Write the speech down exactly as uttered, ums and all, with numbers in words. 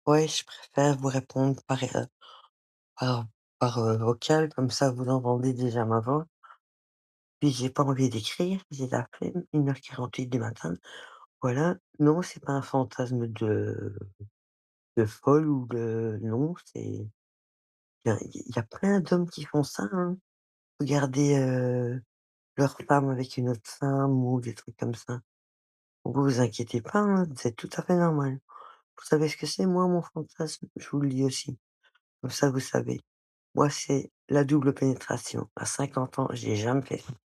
Ouais, je préfère vous répondre par, heu, par par, heu, vocal, comme ça vous entendez déjà ma voix. Puis j'ai pas envie d'écrire, j'ai la flemme, une heure quarante-huit du matin. Voilà, non, c'est pas un fantasme de de folle ou de non, c'est il y a il y a plein d'hommes qui font ça, hein. Regarder, heu, leur femme avec une autre femme ou des trucs comme ça. Vous vous inquiétez pas, hein, c'est tout à fait normal. Vous savez ce que c'est, moi, mon fantasme? Je vous le dis aussi, comme ça vous savez. Moi, c'est la double pénétration. À cinquante ans, je l'ai jamais fait.